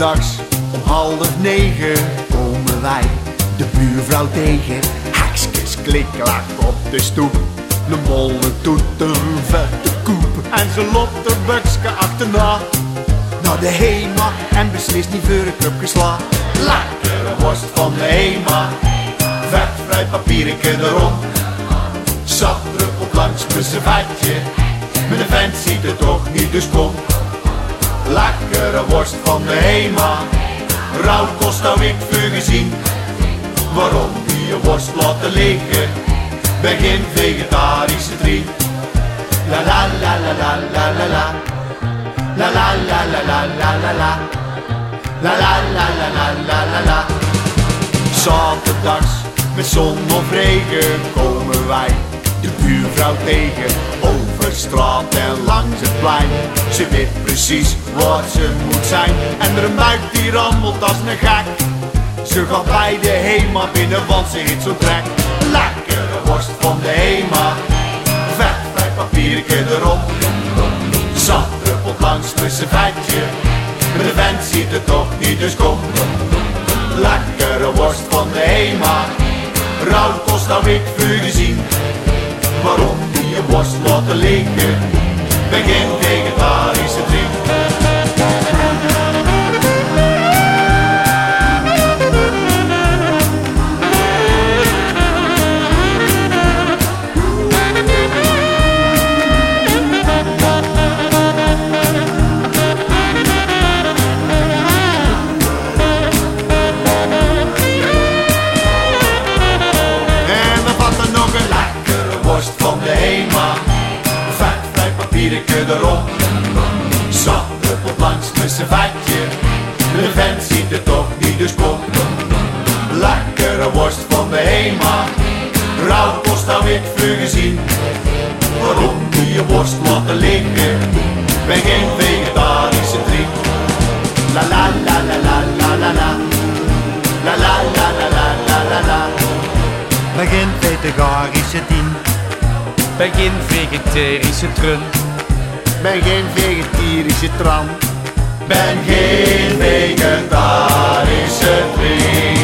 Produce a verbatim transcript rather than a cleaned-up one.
Zaterdags om half negen komen wij de buurvrouw tegen. Hekskes kliklak op de stoep, de molle toet een vette koep. En ze loopt de bukske achterna naar de Hema en beslist niet voor een club gesla. Lekkere worst van de Hema, vetvrij papiertje erom. Zat druppelt langs mijn servetje, mijn vent ziet het toch niet, dus kom. Lekkere worst van de Hema, rauwkost hou ik voor gezien. Waarom die je worst laten liggen, ben geen vegetarische drie. La la la la la la la la. La la la la la la la la. La la la la la la la la. Zaterdags met zon of regen komen wij de buurvrouw tegen. Over straat en langs het plein, ze weet precies waar ze moet zijn. En er een buik die rammelt als een gek. Ze gaat bij de Hema binnen, want ze heeft zo'n trek. Lekkere worst van de Hema, vetvrij papiertje erop. Zat druppelt langs mijn servetje, maar de vent ziet het toch niet, dus kom. Lekkere worst van de Hema, rauwkost hou ik vuur gezien. Waarom die je worst laten liggen, ben geen vegetarische drie. Van de Hema, vetvrij papiertje erop. Zat druppelt langs mijn servetje, de vent ziet het toch niet, dus kom. Lekkere worst van de Hema, rauwkost hou ik vuur gezien. Waarom die je worst laten liggen, ben geen vegetarische drie. La la la la la la la la. La la la la la la la la. Ben geen vegetarische tien. Ben geen vegetarische trun. Ben geen vegetarische tram. Ben geen vegetarische drie.